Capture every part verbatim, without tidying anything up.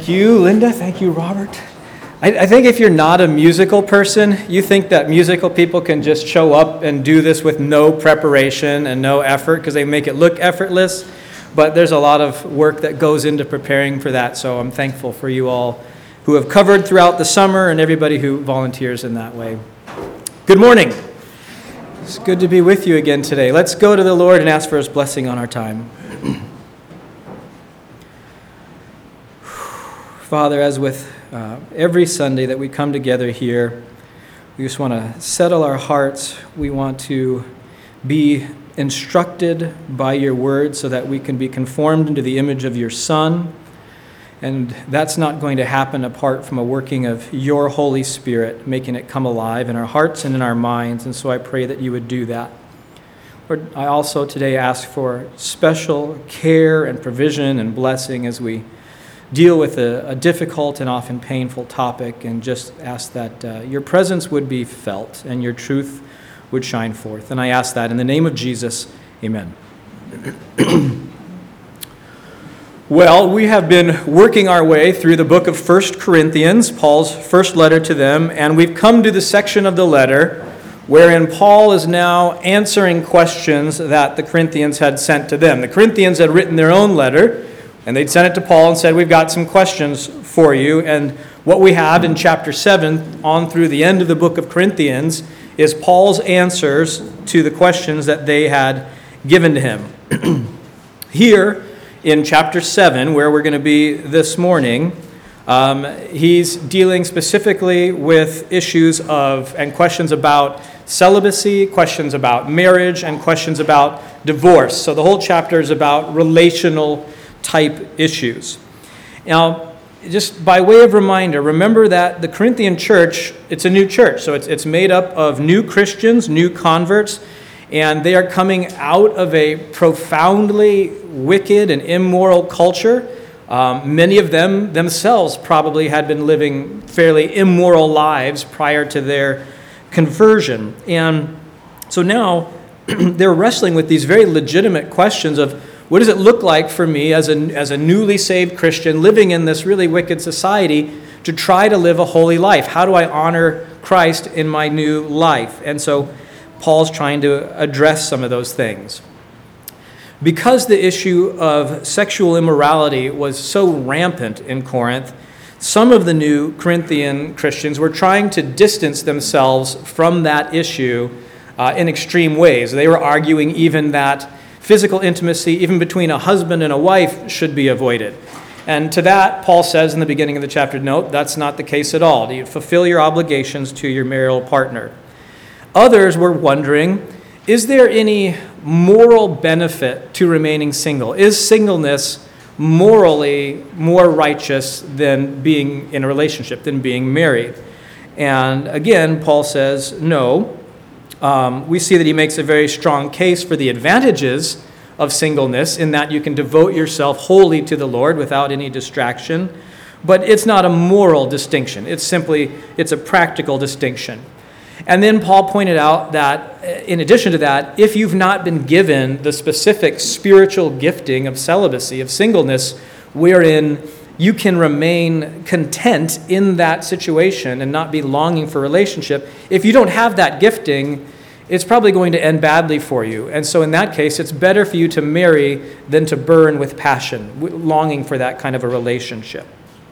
Thank you, Linda. Thank you, Robert. I, I think if you're not a musical person, you think that musical people can just show up and do this with no preparation and no effort because they make it look effortless. But there's a lot of work that goes into preparing for that, so I'm thankful for you all who have covered throughout the summer and everybody who volunteers in that way. Good morning. It's good to be with you again today. Let's go to the Lord and ask for His blessing on our time. Father, as with uh, every Sunday that we come together here, we just want to settle our hearts. We want to be instructed by your word so that we can be conformed into the image of your Son. And that's not going to happen apart from a working of your Holy Spirit, making it come alive in our hearts and in our minds. And so I pray that you would do that. Lord, I also today ask for special care and provision and blessing as we deal with a, a difficult and often painful topic, and just ask that uh, your presence would be felt and your truth would shine forth. And I ask that in the name of Jesus, amen. Well, we have been working our way through the book of First Corinthians, Paul's first letter to them, and we've come to the section of the letter wherein Paul is now answering questions that the Corinthians had sent to them. The Corinthians had written their own letter, and they'd sent it to Paul and said, we've got some questions for you. And what we have in chapter seven on through the end of the book of Corinthians is Paul's answers to the questions that they had given to him. Here in chapter seven, where we're going to be this morning, um, he's dealing specifically with issues of and questions about celibacy, questions about marriage, and questions about divorce. So the whole chapter is about relational type issues. Now, just by way of reminder, remember that the Corinthian church, it's a new church. So it's it's made up of new Christians, new converts, and they are coming out of a profoundly wicked and immoral culture. Um, many of them themselves probably had been living fairly immoral lives prior to their conversion. And so now they're wrestling with these very legitimate questions of, what does it look like for me as a, as a newly saved Christian living in this really wicked society to try to live a holy life? How do I honor Christ in my new life? And so Paul's trying to address some of those things. Because the issue of sexual immorality was so rampant in Corinth, some of the new Corinthian Christians were trying to distance themselves from that issue uh, in extreme ways. They were arguing even that physical intimacy, even between a husband and a wife, should be avoided. And to that, Paul says in the beginning of the chapter, note, that's not the case at all. You fulfill your obligations to your marital partner. Others were wondering, is there any moral benefit to remaining single? Is singleness morally more righteous than being in a relationship, than being married? And again, Paul says, no. Um, we see that he makes a very strong case for the advantages of singleness in that you can devote yourself wholly to the Lord without any distraction. But it's not a moral distinction. It's simply, it's a practical distinction. And then Paul pointed out that in addition to that, if you've not been given the specific spiritual gifting of celibacy, of singleness, wherein you can remain content in that situation and not be longing for a relationship, if you don't have that gifting, it's probably going to end badly for you. And so in that case, it's better for you to marry than to burn with passion, longing for that kind of a relationship.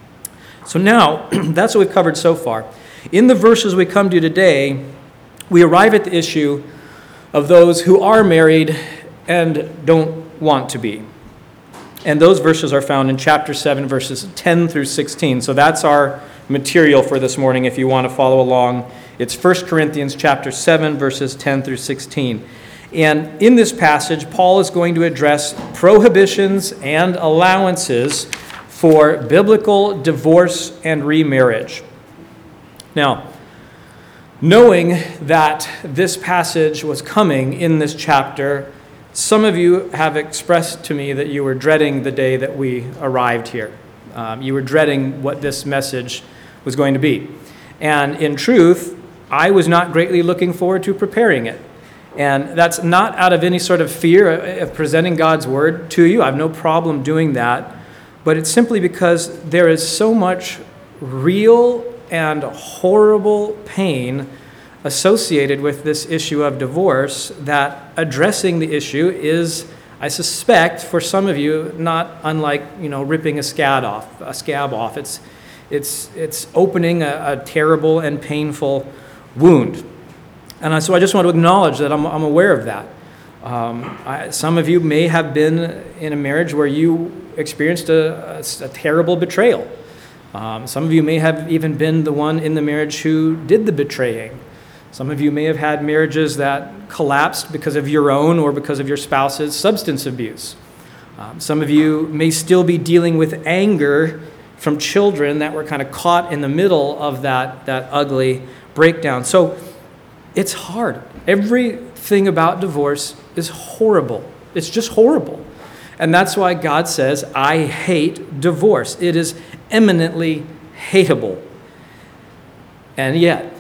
So now, that's what we've covered so far. In the verses we come to today, we arrive at the issue of those who are married and don't want to be. And those verses are found in chapter seven, verses ten through sixteen. So that's our material for this morning if you want to follow along. It's First Corinthians chapter seven, verses ten through sixteen. And in this passage, Paul is going to address prohibitions and allowances for biblical divorce and remarriage. Now, knowing that this passage was coming in this chapter, some of you have expressed to me that you were dreading the day that we arrived here. Um, you were dreading what this message was going to be. And in truth, I was not greatly looking forward to preparing it. And that's not out of any sort of fear of presenting God's word to you. I have no problem doing that. but it's simply because there is so much real and horrible pain associated with this issue of divorce that addressing the issue is, I suspect, for some of you, not unlike, you know, ripping a scab off. A scab off. It's, it's, it's opening a, a terrible and painful wound. And so I just want to acknowledge that I'm, I'm aware of that. Um, I, some of you may have been in a marriage where you experienced a, a, a terrible betrayal. Um, some of you may have even been the one in the marriage who did the betraying. Some of you may have had marriages that collapsed because of your own or because of your spouse's substance abuse. Um, some of you may still be dealing with anger from children that were kind of caught in the middle of that, that ugly breakdown. So it's hard. Everything about divorce is horrible. It's just horrible. And that's why God says, I hate divorce. It is eminently hateable. And yet,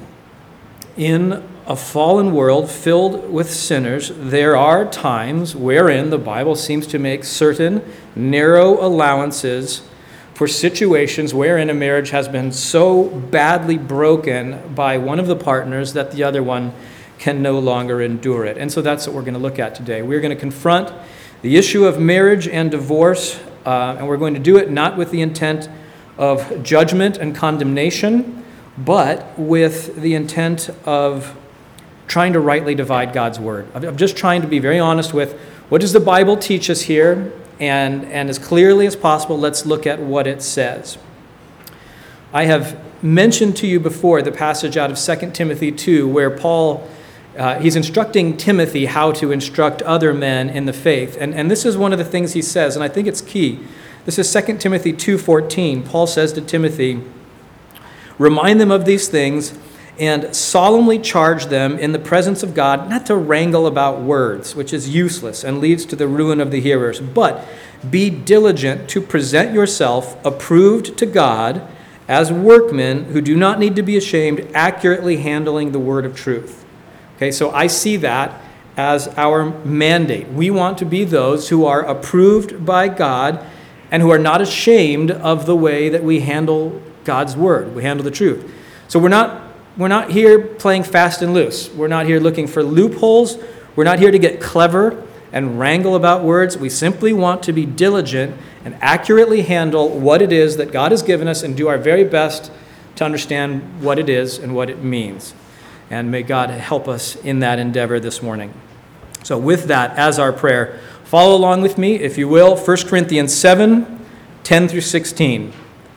in a fallen world filled with sinners, there are times wherein the Bible seems to make certain narrow allowances for situations wherein a marriage has been so badly broken by one of the partners that the other one can no longer endure it. And so that's what we're going to look at today. We're going to confront the issue of marriage and divorce, uh, and we're going to do it not with the intent of judgment and condemnation, but with the intent of trying to rightly divide God's word. I'm just trying to be very honest with what does the Bible teach us here, and, and as clearly as possible, let's look at what it says. I have mentioned to you before the passage out of Second Timothy two, where Paul, uh, he's instructing Timothy how to instruct other men in the faith. And, and this is one of the things he says, and I think it's key. This is Second Timothy two fourteen. Paul says to Timothy, remind them of these things and solemnly charge them in the presence of God not to wrangle about words, which is useless and leads to the ruin of the hearers, but be diligent to present yourself approved to God as workmen who do not need to be ashamed, accurately handling the word of truth. Okay, so I see that as our mandate. We want to be those who are approved by God and who are not ashamed of the way that we handle God's word, we handle the truth. So we're not we're not here playing fast and loose. We're not here looking for loopholes. We're not here to get clever and wrangle about words. We simply want to be diligent and accurately handle what it is that God has given us and do our very best to understand what it is and what it means. And may God help us in that endeavor this morning. So with that as our prayer, follow along with me, if you will, First Corinthians seven, ten through sixteen.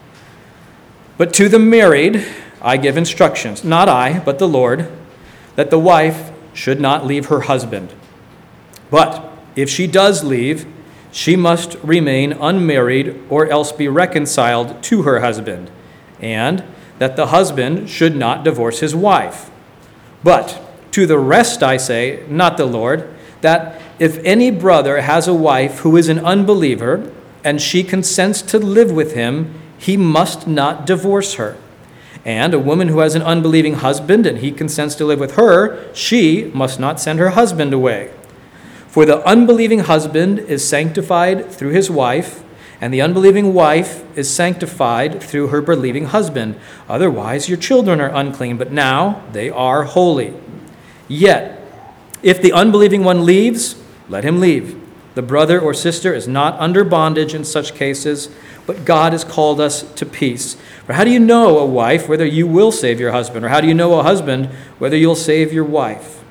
But to the married I give instructions, not I, but the Lord, that the wife should not leave her husband. But if she does leave, she must remain unmarried or else be reconciled to her husband, and that the husband should not divorce his wife. But to the rest I say, not the Lord, that if any brother has a wife who is an unbeliever, and she consents to live with him, he must not divorce her. And a woman who has an unbelieving husband, and he consents to live with her, she must not send her husband away. For the unbelieving husband is sanctified through his wife, and the unbelieving wife is sanctified through her believing husband. Otherwise your children are unclean, but now they are holy. Yet, if the unbelieving one leaves, let him leave. The brother or sister is not under bondage in such cases, but God has called us to peace. For how do you know, a wife, whether you will save your husband? Or how do you know, a husband, whether you'll save your wife?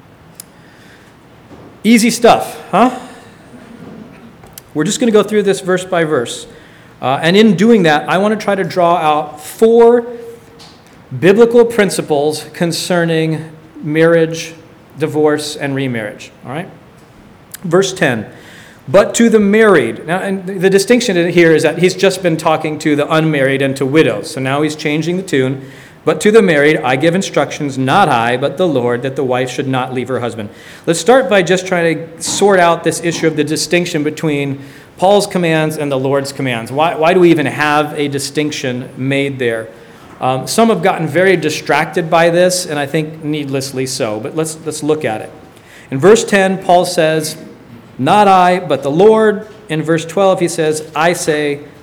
Easy stuff, huh? We're just going to go through this verse by verse. Uh, and in doing that, I want to try to draw out four biblical principles concerning marriage, divorce, and remarriage. All right? Verse ten. But to the married. Now, and the distinction here is that he's just been talking to the unmarried and to widows. So now he's changing the tune. But to the married, I give instructions, not I, but the Lord, that the wife should not leave her husband. Let's start by just trying to sort out this issue of the distinction between Paul's commands and the Lord's commands. Why, why do we even have a distinction made there? Um, some have gotten very distracted by this, and I think needlessly so. But let's let's look at it. In verse ten, Paul says, not I, but the Lord. In verse twelve, he says, I say,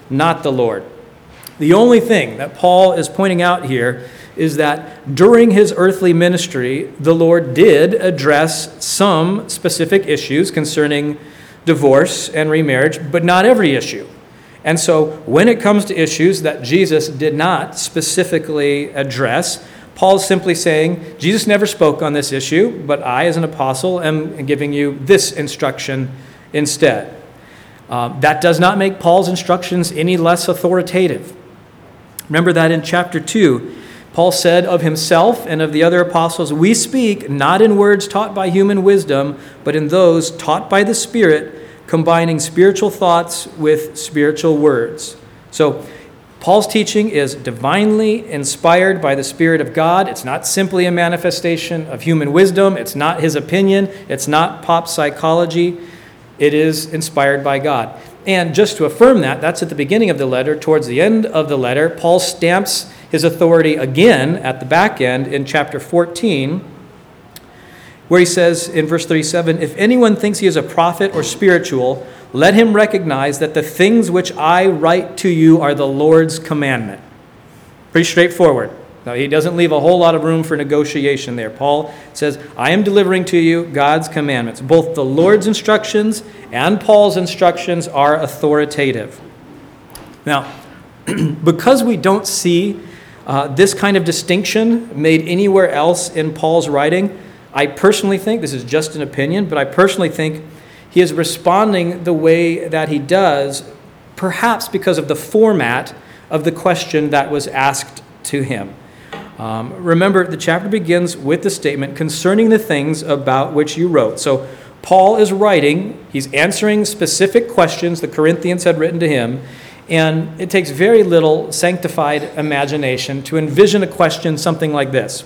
not the Lord. The only thing that Paul is pointing out here is that during his earthly ministry, the Lord did address some specific issues concerning divorce and remarriage, but not every issue. And so when it comes to issues that Jesus did not specifically address, Paul's simply saying, Jesus never spoke on this issue, but I, as an apostle, am giving you this instruction instead. Uh, that does not make Paul's instructions any less authoritative. Remember that in chapter two, Paul said of himself and of the other apostles, we speak not in words taught by human wisdom, but in those taught by the Spirit, combining spiritual thoughts with spiritual words. So Paul's teaching is divinely inspired by the Spirit of God. It's not simply a manifestation of human wisdom. It's not his opinion. It's not pop psychology. It is inspired by God. And just to affirm that, that's at the beginning of the letter. Towards the end of the letter, Paul stamps his authority again at the back end in chapter fourteen, where he says in verse thirty-seven, if anyone thinks he is a prophet or spiritual, let him recognize that the things which I write to you are the Lord's commandment. Pretty straightforward. Now, he doesn't leave a whole lot of room for negotiation there. Paul says, I am delivering to you God's commandments. Both the Lord's instructions and Paul's instructions are authoritative. Now, because we don't see uh, this kind of distinction made anywhere else in Paul's writing, I personally think, this is just an opinion, but I personally think he is responding the way that he does, perhaps because of the format of the question that was asked to him. Um, remember, the chapter begins with the statement concerning the things about which you wrote. So Paul is writing, he's answering specific questions the Corinthians had written to him, and it takes very little sanctified imagination to envision a question something like this.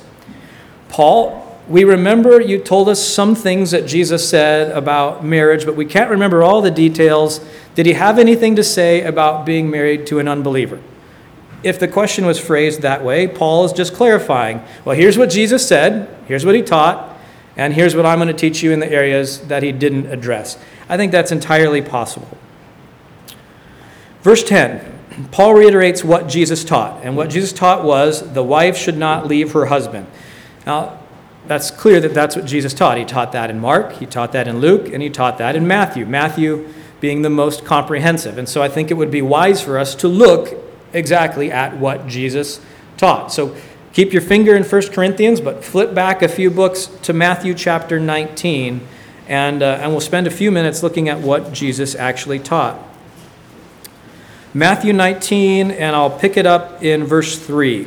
Paul, we remember you told us some things that Jesus said about marriage, but we can't remember all the details. Did he have anything to say about being married to an unbeliever? If the question was phrased that way, Paul is just clarifying, well, here's what Jesus said, here's what he taught, and here's what I'm going to teach you in the areas that he didn't address. I think that's entirely possible. Verse ten, Paul reiterates what Jesus taught, and what Jesus taught was the wife should not leave her husband. Now, that's clear that that's what Jesus taught. He taught that in Mark, he taught that in Luke, and he taught that in Matthew, Matthew being the most comprehensive. And so I think it would be wise for us to look exactly at what Jesus taught. So keep your finger in First Corinthians, but flip back a few books to Matthew chapter nineteen, and, uh, and we'll spend a few minutes looking at what Jesus actually taught. Matthew nineteen, and I'll pick it up in verse three.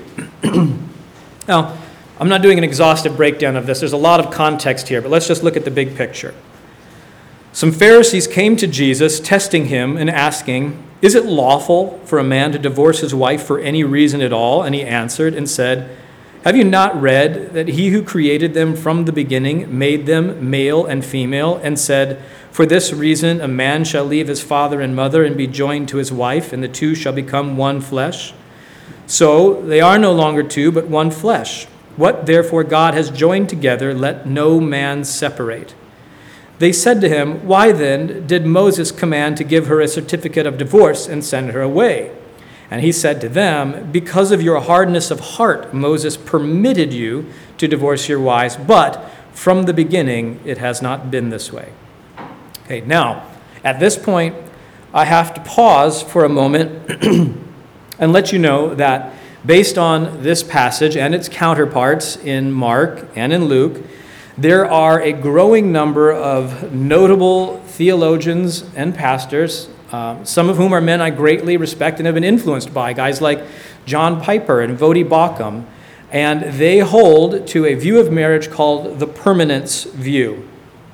Now, I'm not doing an exhaustive breakdown of this. There's a lot of context here, but let's just look at the big picture. Some Pharisees came to Jesus, testing him and asking, is it lawful for a man to divorce his wife for any reason at all? And he answered and said, have you not read that he who created them from the beginning made them male and female, and said, for this reason a man shall leave his father and mother and be joined to his wife, and the two shall become one flesh? So they are no longer two, but one flesh. What therefore God has joined together, let no man separate. They said to him, why then did Moses command to give her a certificate of divorce and send her away? And he said to them, because of your hardness of heart, Moses permitted you to divorce your wives, but from the beginning it has not been this way. Okay, now, at this point, I have to pause for a moment and let you know that based on this passage and its counterparts in Mark and in Luke, there are a growing number of notable theologians and pastors, um, some of whom are men I greatly respect and have been influenced by, guys like John Piper and Voddie Baucham, and they hold to a view of marriage called the permanence view.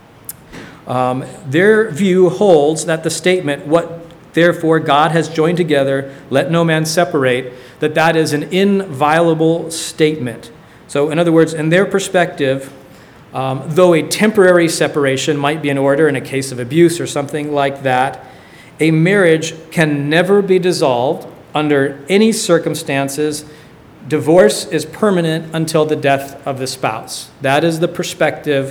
Um, their view holds that the statement, what therefore God has joined together, let no man separate, that that is an inviolable statement. So in other words, in their perspective, Um, though a temporary separation might be in order in a case of abuse or something like that, a marriage can never be dissolved under any circumstances. Divorce is permanent until the death of the spouse. That is the perspective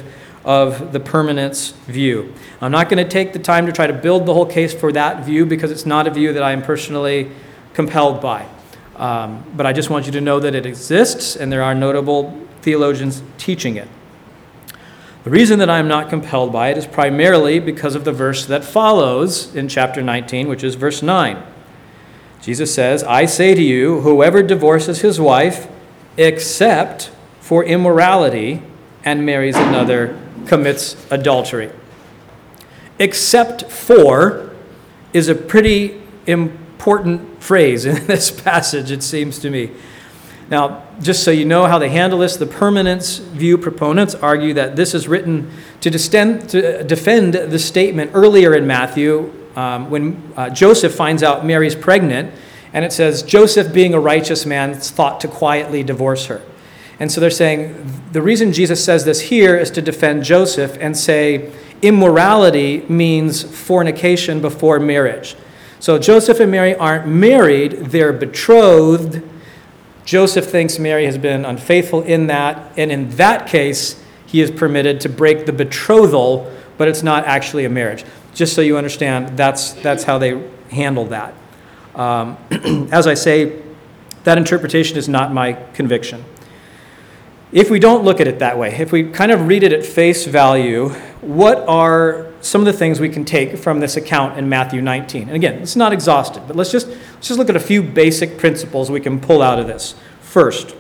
of the permanence view. I'm not going to take the time to try to build the whole case for that view because it's not a view that I am personally compelled by. Um, but I just want you to know that it exists and there are notable theologians teaching it. The reason that I am not compelled by it is primarily because of the verse that follows in chapter nineteen, which is verse nine. Jesus says, I say to you, whoever divorces his wife except for immorality and marries another commits adultery. Except for is a pretty important phrase in this passage, it seems to me. Now, just so you know how they handle this, the permanence view proponents argue that this is written to, distend, to defend the statement earlier in Matthew um, when uh, Joseph finds out Mary's pregnant, and it says, Joseph, being a righteous man, thought to quietly divorce her. And so they're saying the reason Jesus says this here is to defend Joseph and say immorality means fornication before marriage. So Joseph and Mary aren't married, they're betrothed. Joseph thinks Mary has been unfaithful in that, and in that case, he is permitted to break the betrothal, but it's not actually a marriage. Just so you understand, that's that's how they handle that. Um, as I say, that interpretation is not my conviction. If we don't look at it that way, if we kind of read it at face value, what are some of the things we can take from this account in Matthew nineteen? And again, it's not exhaustive, but let's just let's just look at a few basic principles we can pull out of this. First,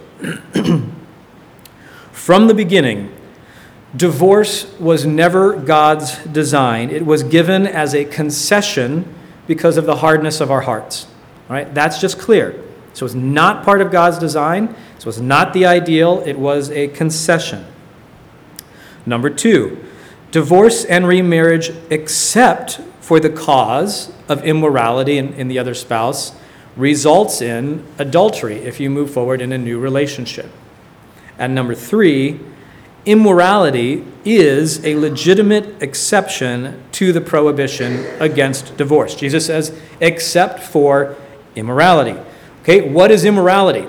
from the beginning, divorce was never God's design. It was given as a concession because of the hardness of our hearts. All right, that's just clear. So it's not part of God's design. This was not the ideal. It was a concession. Number two, divorce and remarriage except for the cause of immorality in, in the other spouse results in adultery if you move forward in a new relationship. And number three, immorality is a legitimate exception to the prohibition against divorce. Jesus says, except for immorality. Okay, what is immorality?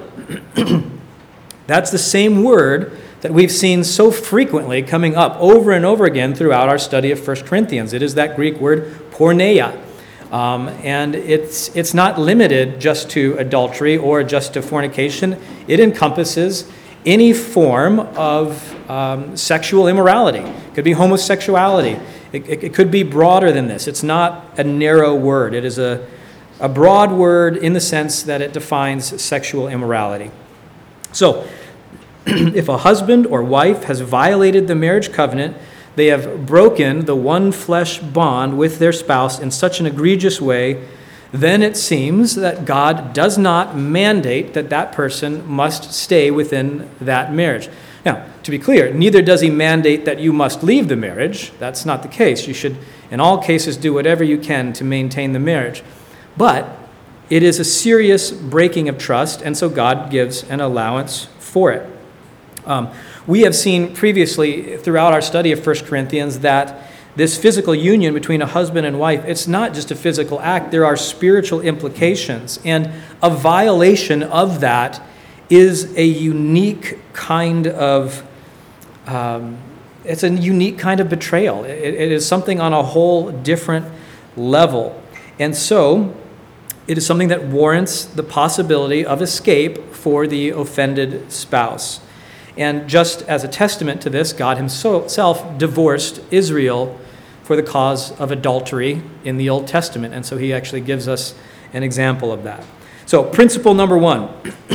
That's the same word that we've seen so frequently coming up over and over again throughout our study of First Corinthians. It is that Greek word porneia. Um, and it's it's not limited just to adultery or just to fornication. It encompasses any form of um, sexual immorality. It could be homosexuality. It, it, it could be broader than this. It's not a narrow word. It is a, a broad word in the sense that it defines sexual immorality. So, if a husband or wife has violated the marriage covenant, they have broken the one flesh bond with their spouse in such an egregious way, then it seems that God does not mandate that that person must stay within that marriage. Now, to be clear, neither does he mandate that you must leave the marriage. That's not the case. You should, in all cases, do whatever you can to maintain the marriage. But it is a serious breaking of trust, and so God gives an allowance for it. Um, we have seen previously throughout our study of First Corinthians that this physical union between a husband and wife, it's not just a physical act. There are spiritual implications, and a violation of that is a unique kind of, um, it's a unique kind of betrayal. It, it is something on a whole different level. And so it is something that warrants the possibility of escape for the offended spouse. And just as a testament to this, God himself divorced Israel for the cause of adultery in the Old Testament. And so he actually gives us an example of that. So principle number one,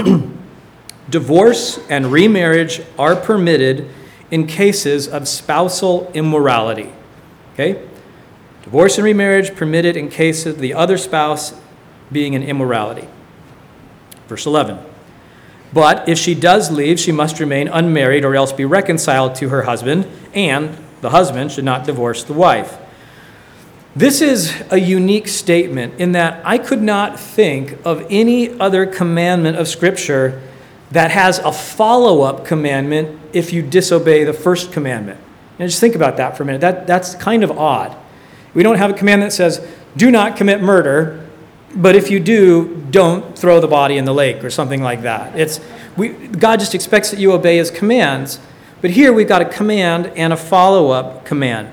divorce and remarriage are permitted in cases of spousal immorality. Okay? Divorce and remarriage permitted in case of the other spouse being in immorality. Verse eleven. But if she does leave, she must remain unmarried or else be reconciled to her husband, and the husband should not divorce the wife. This is a unique statement in that I could not think of any other commandment of Scripture that has a follow-up commandment if you disobey the first commandment. And just think about that for a minute. That, that's kind of odd. We don't have a command that says, do not commit murder, but if you do, don't throw the body in the lake or something like that. It's we, God just expects that you obey his commands, But here we've got a command and a follow-up command.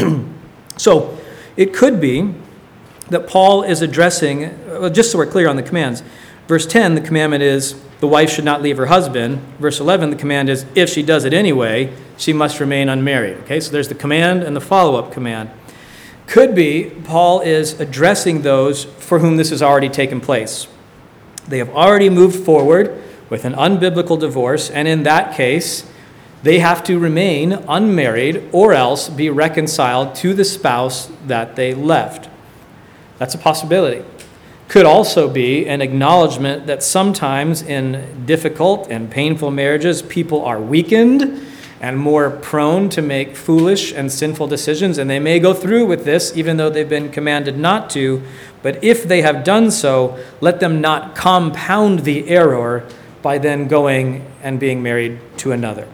So it could be that Paul is addressing, well, just so we're clear on the commands. Verse ten, the commandment is the wife should not leave her husband. Verse eleven, the command is if she does it anyway, she must remain unmarried. Okay, so there's the command and the follow-up command. Could be Paul is addressing those for whom this has already taken place. They have already moved forward with an unbiblical divorce, and in that case, they have to remain unmarried or else be reconciled to the spouse that they left. That's a possibility. Could also be an acknowledgement that sometimes in difficult and painful marriages, people are weakened and more prone to make foolish and sinful decisions, and they may go through with this even though they've been commanded not to. But if they have done so, let them not compound the error by then going and being married to another.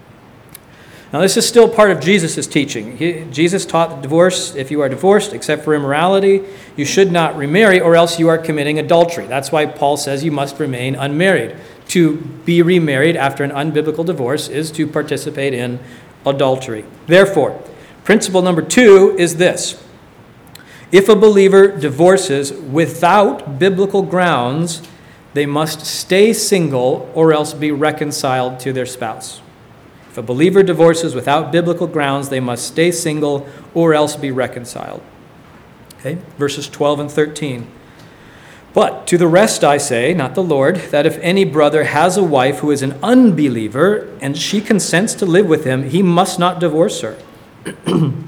Now, this is still part of Jesus' teaching. He, Jesus taught that divorce, if you are divorced, except for immorality, you should not remarry, or else you are committing adultery. That's why Paul says you must remain unmarried. To be remarried after an unbiblical divorce is to participate in adultery. Therefore, principle number two is this. If a believer divorces without biblical grounds, they must stay single or else be reconciled to their spouse. If a believer divorces without biblical grounds, they must stay single or else be reconciled. Okay, verses twelve and thirteen. But to the rest I say, not the Lord, that if any brother has a wife who is an unbeliever and she consents to live with him, he must not divorce her. And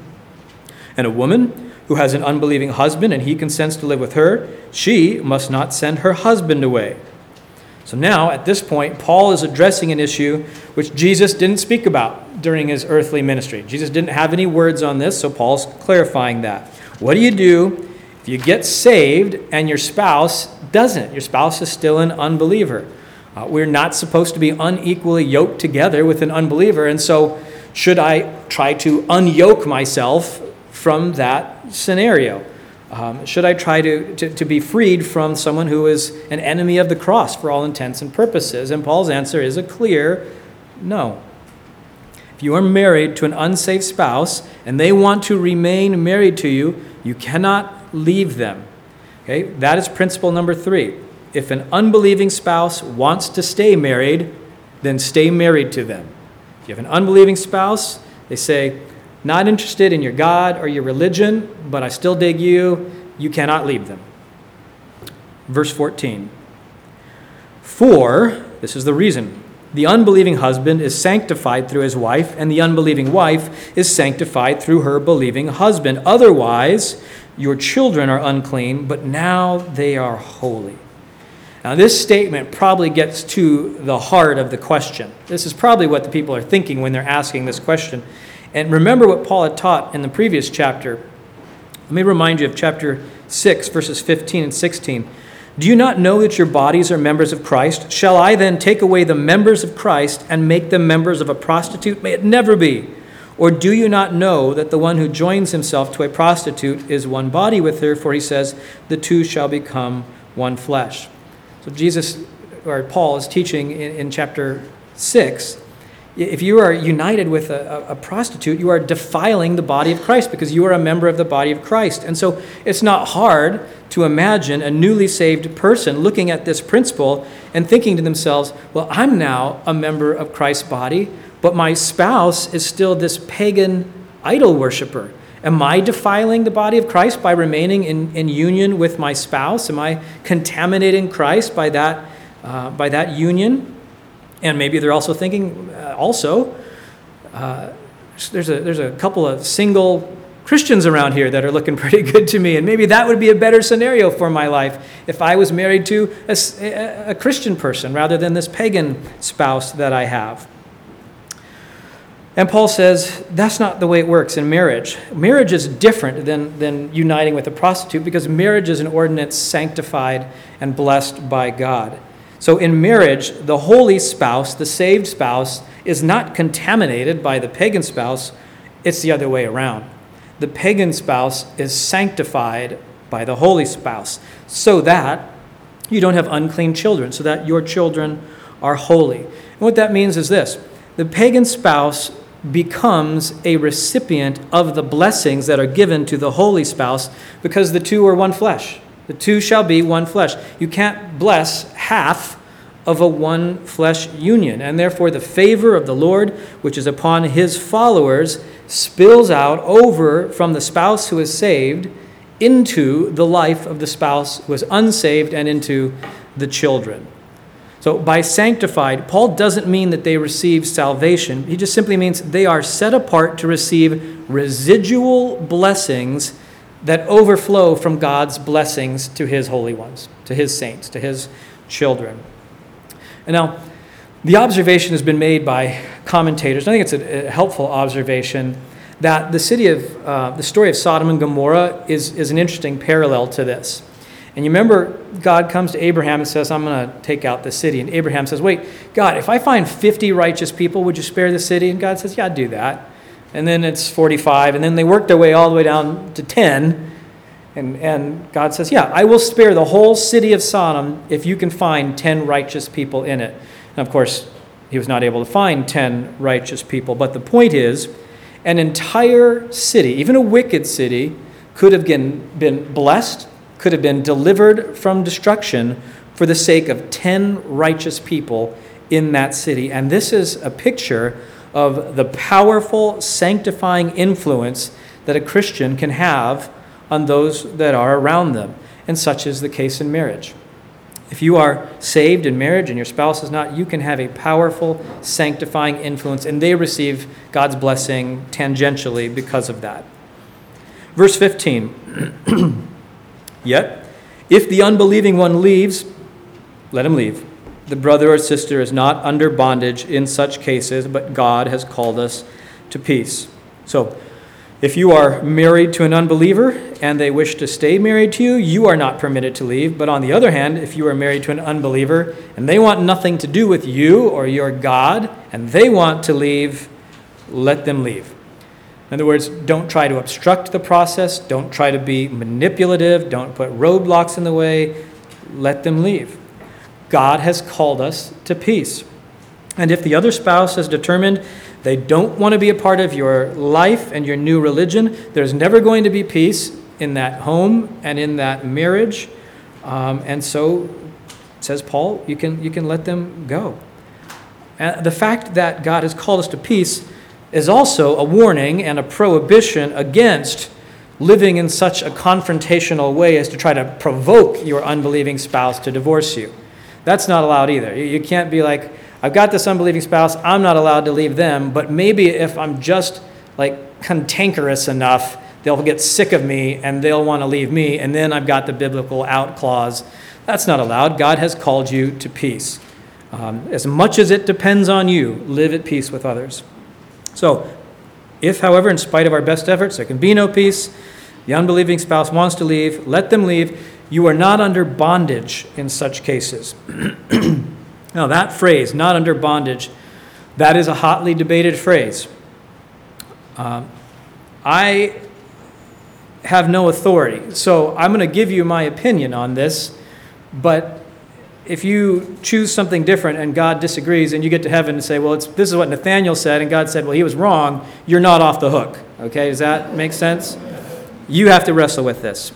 a woman who has an unbelieving husband and he consents to live with her, she must not send her husband away. So now, at this point, Paul is addressing an issue which Jesus didn't speak about during his earthly ministry. Jesus didn't have any words on this, so Paul's clarifying that. What do you do if you get saved and your spouse doesn't? Your spouse is still an unbeliever. Uh, we're not supposed to be unequally yoked together with an unbeliever, and so should I try to unyoke myself from that scenario? Um, should I try to, to, to be freed from someone who is an enemy of the cross for all intents and purposes? And Paul's answer is a clear no. If you are married to an unsaved spouse and they want to remain married to you, you cannot leave them. Okay, that is principle number three. If an unbelieving spouse wants to stay married, then stay married to them. If you have an unbelieving spouse, they say, not interested in your God or your religion, but I still dig you, you cannot leave them. Verse fourteen. For, this is the reason, the unbelieving husband is sanctified through his wife, and the unbelieving wife is sanctified through her believing husband. Otherwise, your children are unclean, but now they are holy. Now, this statement probably gets to the heart of the question. This is probably what the people are thinking when they're asking this question. And remember what Paul had taught in the previous chapter. Let me remind you of chapter six, verses fifteen and sixteen. Do you not know that your bodies are members of Christ? Shall I then take away the members of Christ and make them members of a prostitute? May it never be. Or do you not know that the one who joins himself to a prostitute is one body with her? For he says, the two shall become one flesh. So Jesus, or Paul, is teaching in, in chapter six, if you are united with a, a prostitute, you are defiling the body of Christ because you are a member of the body of Christ. And so it's not hard to imagine a newly saved person looking at this principle and thinking to themselves, well, I'm now a member of Christ's body, but my spouse is still this pagan idol worshiper. Am I defiling the body of Christ by remaining in, in union with my spouse? Am I contaminating Christ by that, uh, by that union? And maybe they're also thinking, uh, also, uh, there's a there's a couple of single Christians around here that are looking pretty good to me, and maybe that would be a better scenario for my life if I was married to a, a Christian person rather than this pagan spouse that I have. And Paul says that's not the way it works in marriage. Marriage is different than, than uniting with a prostitute because marriage is an ordinance sanctified and blessed by God. So in marriage, the holy spouse, the saved spouse, is not contaminated by the pagan spouse. It's the other way around. The pagan spouse is sanctified by the holy spouse so that you don't have unclean children, so that your children are holy. And what that means is this. the pagan spouse becomes a recipient of the blessings that are given to the holy spouse because the two are one flesh. The two shall be one flesh. You can't bless half of a one flesh union, and therefore the favor of the Lord, which is upon his followers, spills out over from the spouse who is saved into the life of the spouse who is unsaved and into the children. So by sanctified, Paul doesn't mean that they receive salvation. He just simply means they are set apart to receive residual blessings that overflow from God's blessings to his holy ones, to his saints, to his children. And now, the observation has been made by commentators, and I think it's a, a helpful observation, that the city of, uh, the story of Sodom and Gomorrah is, is an interesting parallel to this. And you remember, God comes to Abraham and says, I'm going to take out the city. And Abraham says, wait, God, if I find fifty righteous people, would you spare the city? And God says, yeah, I'd do that. And then it's forty-five, and then they work their way all the way down to ten. And, and God says, yeah, I will spare the whole city of Sodom if you can find ten righteous people in it. And of course, he was not able to find ten righteous people. But the point is, an entire city, even a wicked city, could have been, been blessed, could have been delivered from destruction for the sake of ten righteous people in that city. And this is a picture of the powerful, sanctifying influence that a Christian can have on those that are around them. And such is the case in marriage. If you are saved in marriage and your spouse is not, you can have a powerful, sanctifying influence, and they receive God's blessing tangentially because of that. Verse fifteen, yet, if the unbelieving one leaves, let him leave. The brother or sister is not under bondage in such cases, but God has called us to peace. So, if you are married to an unbeliever and they wish to stay married to you, you are not permitted to leave. But on the other hand, if you are married to an unbeliever and they want nothing to do with you or your God, and they want to leave, let them leave. In other words, don't try to obstruct the process. Don't try to be manipulative. Don't put roadblocks in the way. Let them leave. God has called us to peace. And if the other spouse has determined they don't want to be a part of your life and your new religion, there's never going to be peace in that home and in that marriage. Um, and so, says Paul, you can, you can let them go. And the fact that God has called us to peace is also a warning and a prohibition against living in such a confrontational way as to try to provoke your unbelieving spouse to divorce you. That's not allowed either. You can't be like, I've got this unbelieving spouse, I'm not allowed to leave them, but maybe if I'm just like cantankerous enough, they'll get sick of me and they'll want to leave me, and then I've got the biblical out clause. That's not allowed. God has called you to peace. Um, as much as it depends on you, live at peace with others. So, if, however, in spite of our best efforts, there can be no peace, the unbelieving spouse wants to leave, let them leave. You are not under bondage in such cases. Now, that phrase, not under bondage, that is a hotly debated phrase. Um, I have no authority, so I'm going to give you my opinion on this, but if you choose something different and God disagrees and you get to heaven and say, well, it's, this is what Nathaniel said, and God said, well, he was wrong, you're not off the hook. Okay, does that make sense? You have to wrestle with this.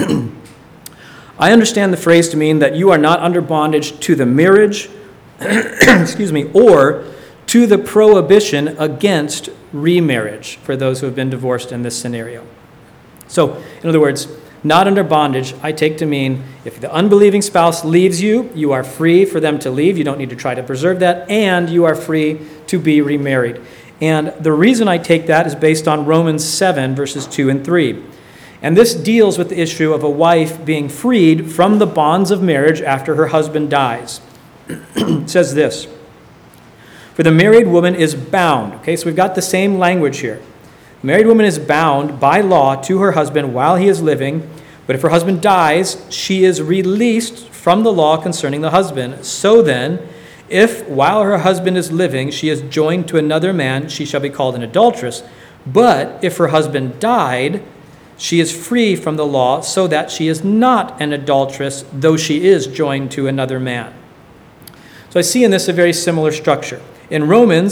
I understand the phrase to mean that you are not under bondage to the marriage, excuse me, or to the prohibition against remarriage for those who have been divorced in this scenario. So, in other words, not under bondage, I take to mean if the unbelieving spouse leaves you, you are free for them to leave. You don't need to try to preserve that, and you are free to be remarried. And the reason I take that is based on Romans seven, verses two and three. And this deals with the issue of a wife being freed from the bonds of marriage after her husband dies. It says this, for the married woman is bound. Okay, so we've got the same language here. The married woman is bound by law to her husband while he is living, but if her husband dies, she is released from the law concerning the husband. So then, if while her husband is living, she is joined to another man, she shall be called an adulteress. But if her husband died, she is free from the law, so that she is not an adulteress, though she is joined to another man. So I see in this a very similar structure. In Romans,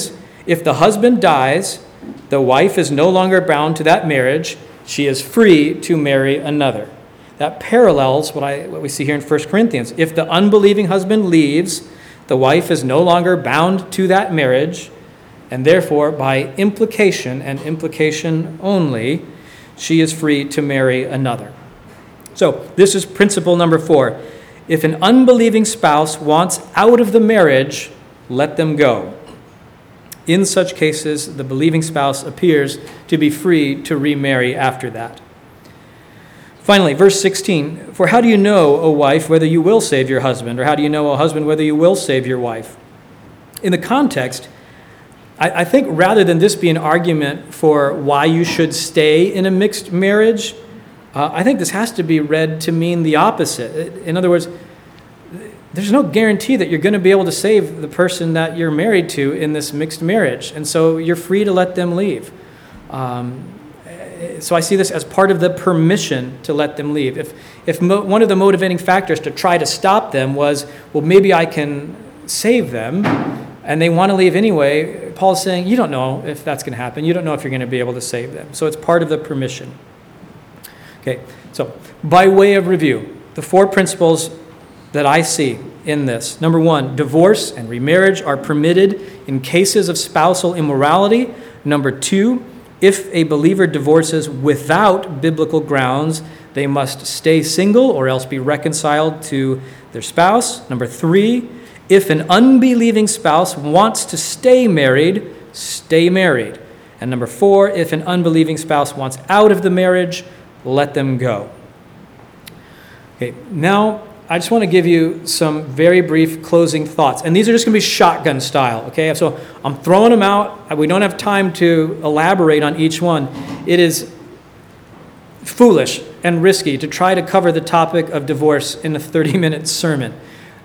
If the husband dies, the wife is no longer bound to that marriage. She is free to marry another. That parallels what, I, what we see here in First Corinthians. If the unbelieving husband leaves, the wife is no longer bound to that marriage, and therefore, by implication and implication only, she is free to marry another. So, this is principle number four. If an unbelieving spouse wants out of the marriage, let them go. In such cases, the believing spouse appears to be free to remarry after that. Finally, verse sixteen, for how do you know, O wife, whether you will save your husband? Or how do you know, O husband, whether you will save your wife? In the context, I, I think rather than this be an argument for why you should stay in a mixed marriage, uh, I think this has to be read to mean the opposite. In other words, there's no guarantee that you're going to be able to save the person that you're married to in this mixed marriage. And so you're free to let them leave. Um, so I see this as part of the permission to let them leave. If if mo- one of the motivating factors to try to stop them was, well, maybe I can save them, and they want to leave anyway, Paul's saying, you don't know if that's going to happen. You don't know if you're going to be able to save them. So it's part of the permission. Okay, so by way of review, the four principles that I see in this. Number one, divorce and remarriage are permitted in cases of spousal immorality. Number two, if a believer divorces without biblical grounds, they must stay single or else be reconciled to their spouse. Number three, if an unbelieving spouse wants to stay married, stay married. And number four, if an unbelieving spouse wants out of the marriage, let them go. Okay, now I just want to give you some very brief closing thoughts. And these are just going to be shotgun style, okay? So I'm throwing them out. We don't have time to elaborate on each one. It is foolish and risky to try to cover the topic of divorce in a thirty-minute sermon.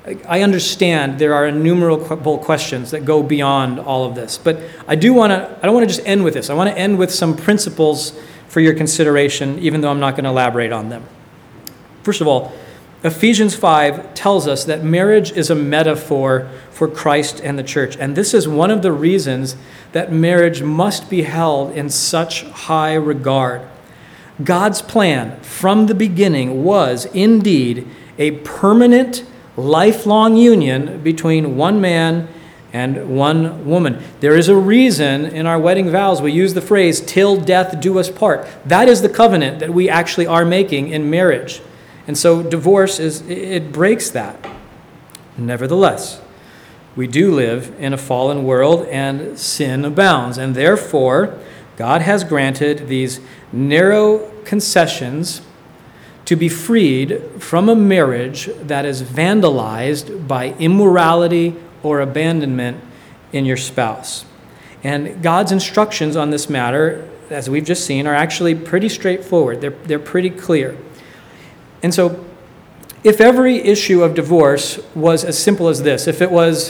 I understand there are innumerable questions that go beyond all of this. But I do want to, I don't want to just end with this. I want to end with some principles for your consideration, even though I'm not going to elaborate on them. First of all, Ephesians five tells us that marriage is a metaphor for Christ and the church. And this is one of the reasons that marriage must be held in such high regard. God's plan from the beginning was indeed a permanent, lifelong union between one man and one woman. There is a reason in our wedding vows we use the phrase, till death do us part. That is the covenant that we actually are making in marriage. And so divorce, is it breaks that. Nevertheless, we do live in a fallen world and sin abounds. And therefore, God has granted these narrow concessions to be freed from a marriage that is vandalized by immorality or abandonment in your spouse. And God's instructions on this matter, as we've just seen, are actually pretty straightforward. They're, they're pretty clear. And so, if every issue of divorce was as simple as this, if it was,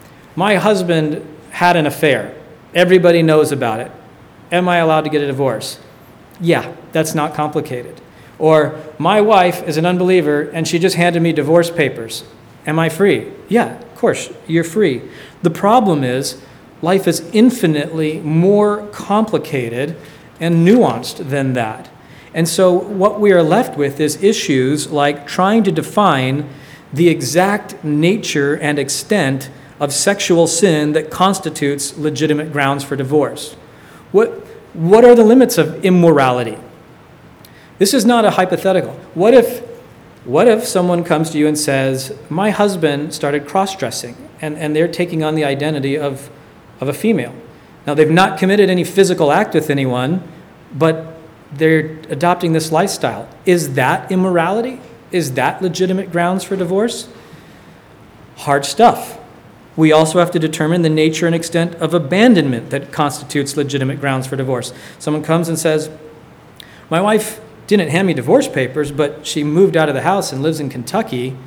my husband had an affair, everybody knows about it, am I allowed to get a divorce? Yeah, that's not complicated. Or, my wife is an unbeliever and she just handed me divorce papers, am I free? Yeah, of course, you're free. The problem is, life is infinitely more complicated and nuanced than that. And so what we are left with is issues like trying to define the exact nature and extent of sexual sin that constitutes legitimate grounds for divorce. What, what are the limits of immorality? This is not a hypothetical. What if, what if someone comes to you and says, my husband started cross-dressing, and, and they're taking on the identity of, of a female. Now, they've not committed any physical act with anyone, but they're adopting this lifestyle. Is that immorality? Is that legitimate grounds for divorce? Hard stuff. We also have to determine the nature and extent of abandonment that constitutes legitimate grounds for divorce. Someone comes and says, my wife didn't hand me divorce papers, but she moved out of the house and lives in Kentucky.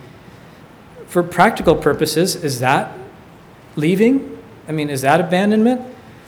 For practical purposes, is that leaving? I mean, is that abandonment?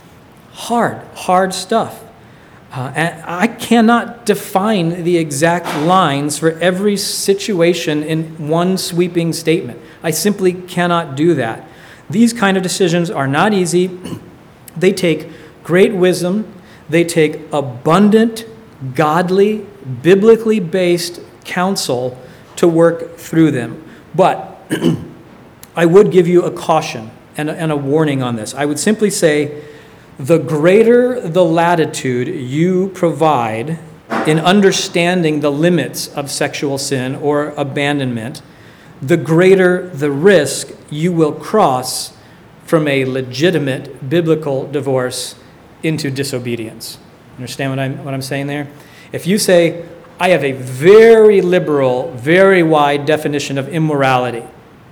Hard, hard stuff. Uh, and I cannot define the exact lines for every situation in one sweeping statement. I simply cannot do that. These kind of decisions are not easy, They take great wisdom, they take abundant, godly, biblically based counsel to work through them. But I would give you a caution and a, and a warning on this. I would simply say, the greater the latitude you provide in understanding the limits of sexual sin or abandonment, the greater the risk you will cross from a legitimate biblical divorce into disobedience. Understand what I'm, what I'm saying there? If you say, I have a very liberal, very wide definition of immorality,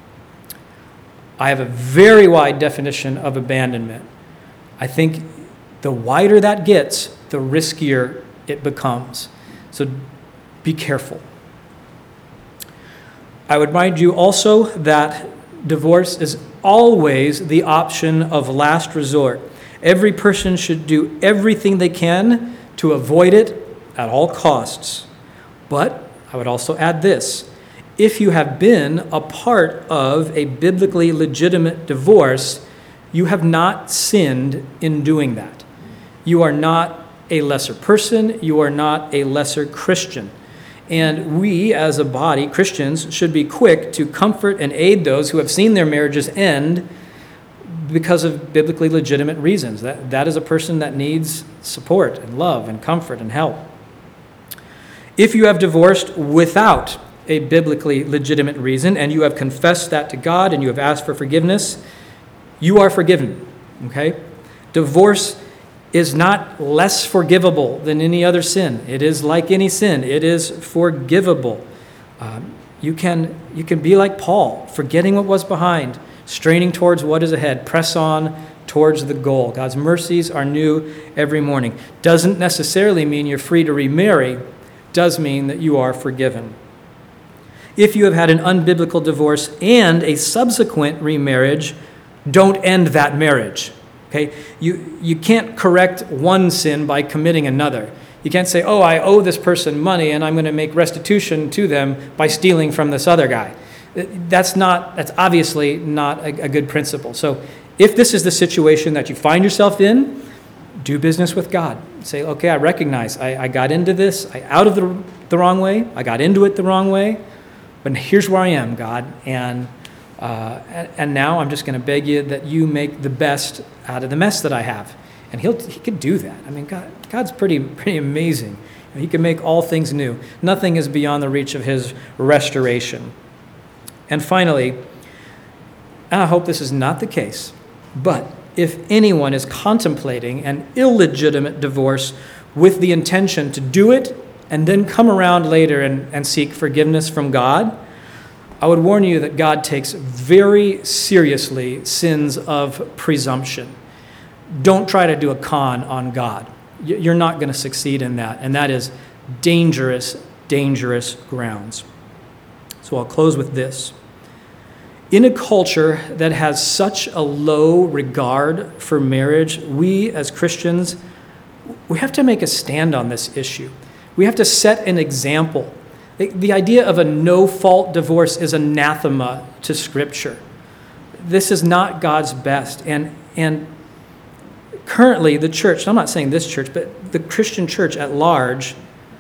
I have a very wide definition of abandonment, I think the wider that gets, the riskier it becomes. So be careful. I would remind you also that divorce is always the option of last resort. Every person should do everything they can to avoid it at all costs. But I would also add this. If you have been a part of a biblically legitimate divorce, you have not sinned in doing that. You are not a lesser person. You are not a lesser Christian. And we, as a body, Christians, should be quick to comfort and aid those who have seen their marriages end because of biblically legitimate reasons. That, that is a person that needs support and love and comfort and help. If you have divorced without a biblically legitimate reason and you have confessed that to God and you have asked for forgiveness, you are forgiven, okay? Divorce is not less forgivable than any other sin. It is like any sin. It is forgivable. Um, you can, you can be like Paul, forgetting what was behind, straining towards what is ahead, press on towards the goal. God's mercies are new every morning. Doesn't necessarily mean you're free to remarry, does mean that you are forgiven. If you have had an unbiblical divorce and a subsequent remarriage, don't end that marriage. Okay? You, you can't correct one sin by committing another. You can't say, oh, I owe this person money and I'm going to make restitution to them by stealing from this other guy. That's not, that's obviously not a, a good principle. So if this is the situation that you find yourself in, do business with God. Say, okay, I recognize I, I got into this I, out of the, the wrong way. I got into it the wrong way. But here's where I am, God. And uh, and, and now I'm just going to beg you that you make the best out of the mess that I have. And he'll he could do that. I mean, God God's pretty pretty amazing. He can make all things new. Nothing is beyond the reach of his restoration. And finally, and I hope this is not the case, but if anyone is contemplating an illegitimate divorce with the intention to do it and then come around later and, and seek forgiveness from God, I would warn you that God takes very seriously sins of presumption. Don't try to do a con on God. You're not going to succeed in that, and that is dangerous, dangerous grounds. So I'll close with this. In a culture that has such a low regard for marriage, we as Christians, we have to make a stand on this issue. We have to set an example. The idea of a no-fault divorce is anathema to Scripture. This is not God's best. And, and currently, the church, I'm not saying this church, but the Christian church at large,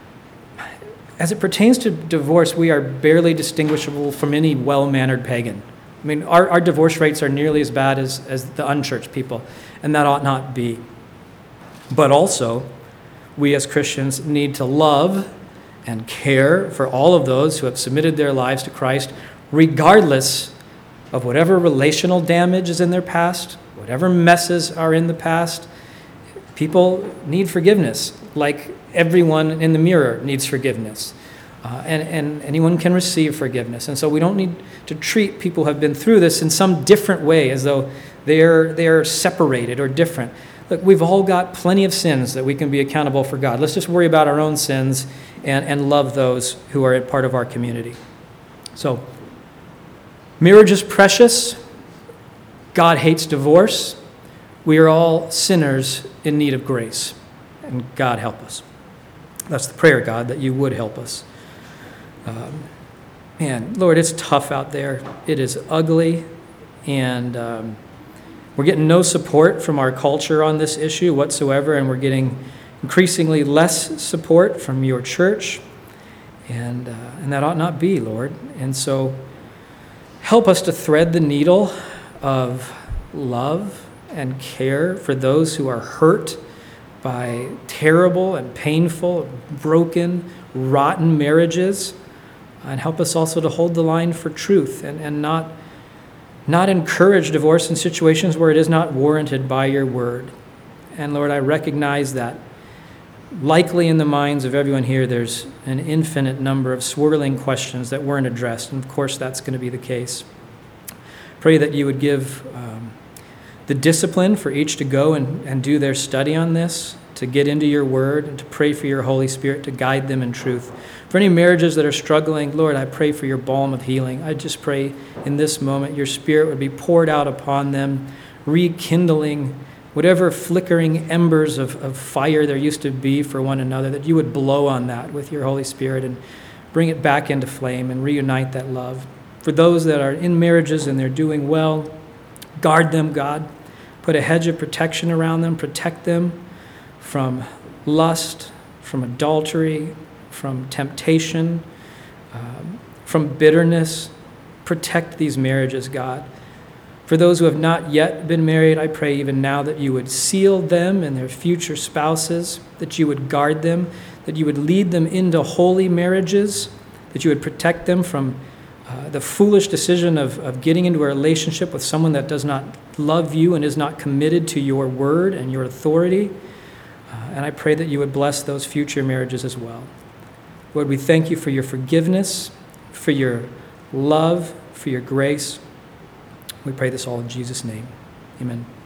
as it pertains to divorce, we are barely distinguishable from any well-mannered pagan. I mean, our, our divorce rates are nearly as bad as, as the unchurched people, and that ought not be. But also, we as Christians need to love and care for all of those who have submitted their lives to Christ, regardless of whatever relational damage is in their past, whatever messes are in the past. People need forgiveness, like everyone in the mirror needs forgiveness. Uh, and, and anyone can receive forgiveness. And so we don't need to treat people who have been through this in some different way, as though they're, they're separated or different. Look, we've all got plenty of sins that we can be accountable for God. Let's just worry about our own sins and, and love those who are a part of our community. So, marriage is precious. God hates divorce. We are all sinners in need of grace. And God help us. That's the prayer, God, that you would help us. Um, man, Lord, it's tough out there. It is ugly. And um, we're getting no support from our culture on this issue whatsoever, and we're getting increasingly less support from your church, and uh, and that ought not be, Lord. And so help us to thread the needle of love and care for those who are hurt by terrible and painful, broken, rotten marriages, and help us also to hold the line for truth and, and not, not encourage divorce in situations where it is not warranted by your word. And Lord, I recognize that likely in the minds of everyone here, there's an infinite number of swirling questions that weren't addressed, and of course that's going to be the case. Pray that you would give um, the discipline for each to go and, and do their study on this, to get into your word, and to pray for your Holy Spirit to guide them in truth. For any marriages that are struggling, Lord, I pray for your balm of healing. I just pray in this moment your Spirit would be poured out upon them, rekindling whatever flickering embers of, of fire there used to be for one another, that you would blow on that with your Holy Spirit and bring it back into flame and reunite that love. For those that are in marriages and they're doing well, guard them, God. Put a hedge of protection around them. Protect them from lust, from adultery, from temptation, um, from bitterness. Protect these marriages, God. For those who have not yet been married, I pray even now that you would seal them and their future spouses, that you would guard them, that you would lead them into holy marriages, that you would protect them from uh, the foolish decision of, of getting into a relationship with someone that does not love you and is not committed to your word and your authority. Uh, and I pray that you would bless those future marriages as well. Lord, we thank you for your forgiveness, for your love, for your grace. We pray this all in Jesus' name. Amen.